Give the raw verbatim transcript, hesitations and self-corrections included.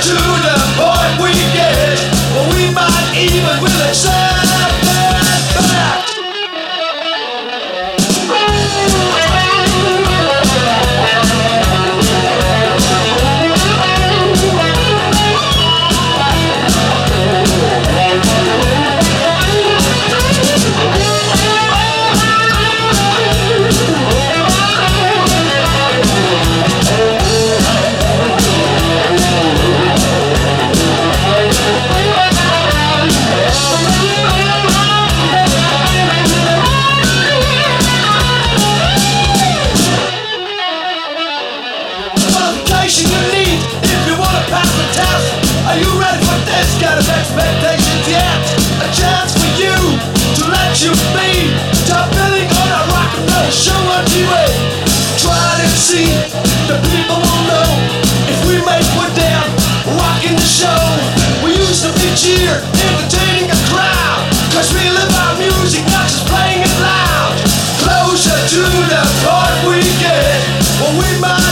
to the point we get, well, we might even will accept that fact. You need if you want to pass the test. Are you ready for this kind of expectations yet? A chance for you to let you be top billing on a rock and roll show on T V. Try to see the people will know if we make one down rocking the show. We used to be cheered, entertaining a crowd, cause we live our music, not just playing it loud. Closer to the part we get, well, we might